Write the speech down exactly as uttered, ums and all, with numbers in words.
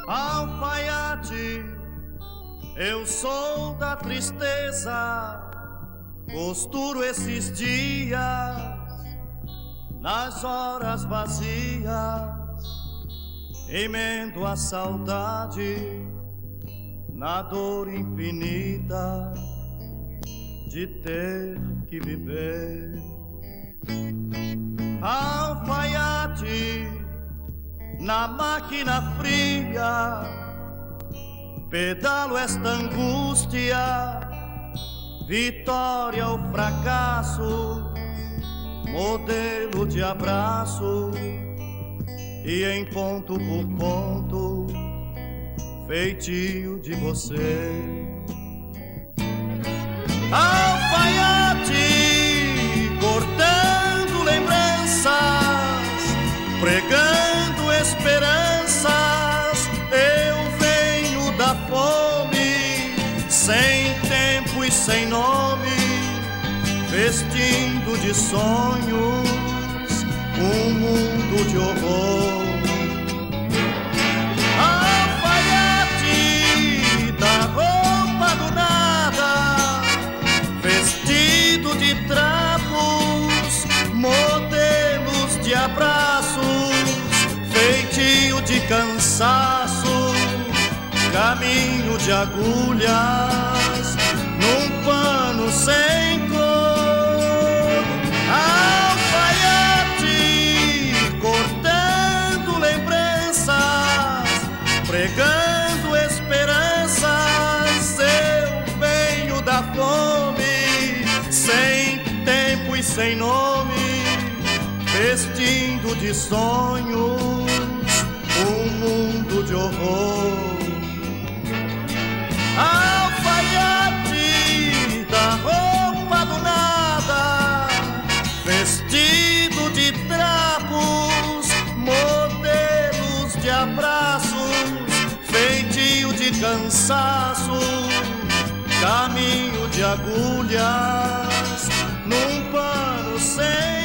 Alfaiate, eu sou da tristeza, costuro esses dias nas horas vazias, emendo a saudade na dor infinita de ter que viver. Alfaiate, na máquina fria, pedalo esta angústia, vitória ou fracasso, modelo de abraço, e em ponto por ponto, feitio de você. Alfaiate, cortando lembranças, pregando esperanças, eu venho da fome, sem tempo e sem nome, vestindo de sonhos um mundo de horror. Alfaiate da roupa do nada, vestido de trapos, modelos de abraços, feitio de cansaço, caminho de agulhas num pano sem cor. Alfaiate, cortando lembranças, pregando esperanças, eu venho da fome, sem tempo e sem nome, vestindo de sonhos um mundo de horror. Alfaiate da roupa do nada, vestido de trapos, modelos de abraços, feitio de cansaço, caminho de agulhas num pano sem